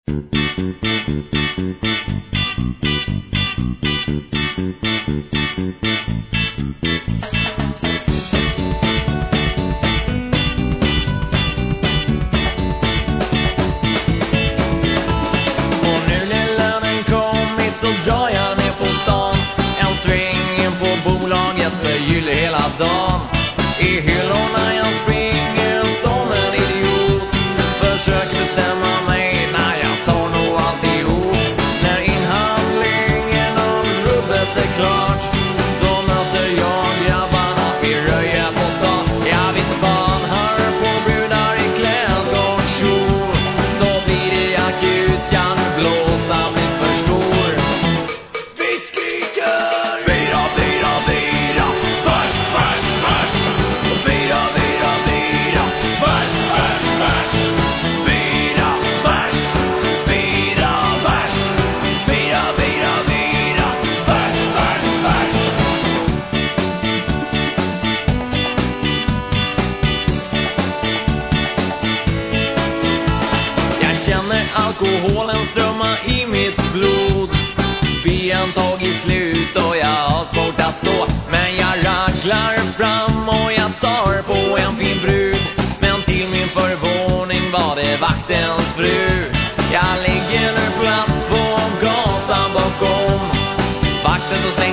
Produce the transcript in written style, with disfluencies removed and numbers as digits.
I hyllorna jag springer som en idiot. Försöker bestämma mig när jag tar nog alltihop. När inhandlingen av rubbet är klart, då möter jag grabbarna i Röje på stan. Jag visste fan hör på brudar i klädgårdskjol. Då blir det akut, ska nu blåsa bli för stor. Vi skriker bira, bira, bira. Först, först, först. Bira, bira, bira. Först, först, först. Bira, först. Bira, först. Bira, bira, bira. Först, först, först. Jag känner alkoholen strömma i mitt blod. Bian tagit slut och jag har svårt att stå. Men jag racklar fram och jag tar på en fin brud. Men till min förvåning var det vaktens fru. Jag ligger nu platt på gatan bakom. Vakten och